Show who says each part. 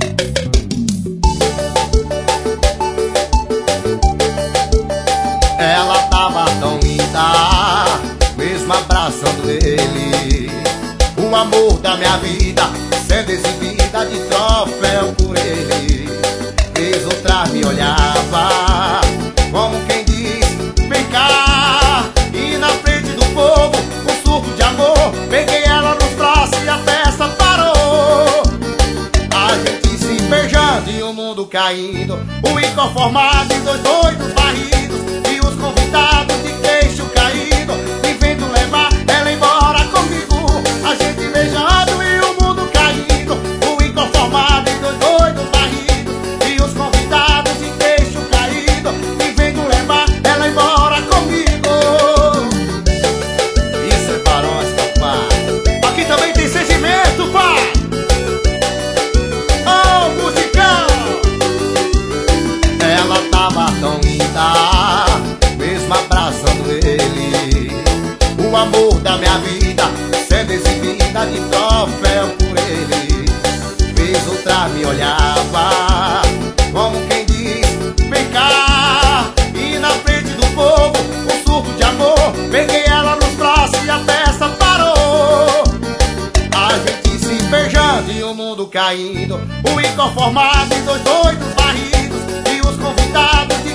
Speaker 1: Ela tava tão linda, mesmo abraçando ele. O amor da minha vida, sendo exibida de troféu por ele. Vez outra me olhava, como quem diz, vem cá. E na frente do povo, um surto de amor. Peguei ela nos braços e a festa parou. A gente se beijando e o mundo caindo. O inconformado e dois doidos varridos. E os convidados de queixo caído, me vendo levar ela embora comigo. A gente beijando e o mundo caindo. O inconformado e dois doidos varridos. E os convidados de queixo caído, me vendo levar ela embora comigo. Isso é Barões, papai. Aqui também tem sentimento, pai. Oh, musicão. Ela tava tão linda, mesmo abraçando ele. O amor da minha vida, sendo exibida de troféu por ele. Vez outra me olhava, como quem diz, vem cá. E na frente do povo, um surto de amor. Peguei ela nos braços e a festa parou. A gente se beijando e o mundo caindo. O inconformado e dois doidos varridos. E os convidados